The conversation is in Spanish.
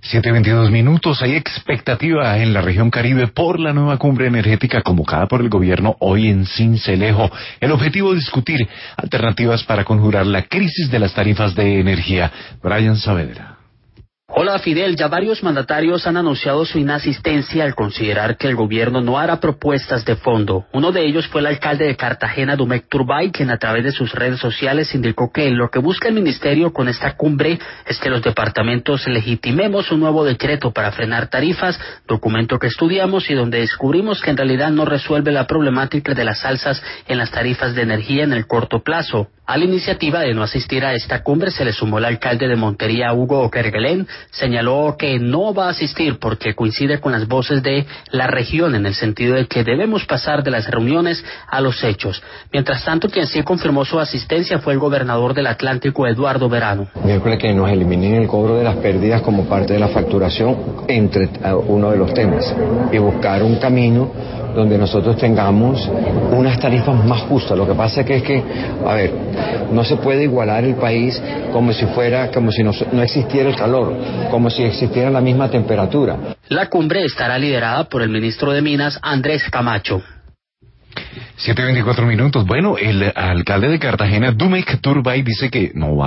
7:22. Hay expectativa en la región Caribe por la nueva cumbre energética convocada por el gobierno hoy en Sincelejo. El objetivo es discutir alternativas para conjurar la crisis de las tarifas de energía. Brian Saavedra. Hola Fidel, ya varios mandatarios han anunciado su inasistencia al considerar que el gobierno no hará propuestas de fondo. Uno de ellos fue el alcalde de Cartagena, Dumec Turbay, quien a través de sus redes sociales indicó que lo que busca el ministerio con esta cumbre es que los departamentos legitimemos un nuevo decreto para frenar tarifas, documento que estudiamos y donde descubrimos que en realidad no resuelve la problemática de las alzas en las tarifas de energía en el corto plazo. A la iniciativa de no asistir a esta cumbre se le sumó el alcalde de Montería, Hugo Kerguelen. Señaló que no va a asistir porque coincide con las voces de la región en el sentido de que debemos pasar de las reuniones a los hechos. Mientras tanto, quien sí confirmó su asistencia fue el gobernador del Atlántico, Eduardo Verano. Miércoles que nos eliminen el cobro de las pérdidas como parte de la facturación entre uno de los temas y buscar un camino donde nosotros tengamos unas tarifas más justas. Lo que pasa es que, no se puede igualar el país como si no existiera el calor, como si existiera la misma temperatura. La cumbre estará liderada por el ministro de Minas, Andrés Camacho. 7:24. Bueno, el alcalde de Cartagena, Dumec Turbay, dice que no va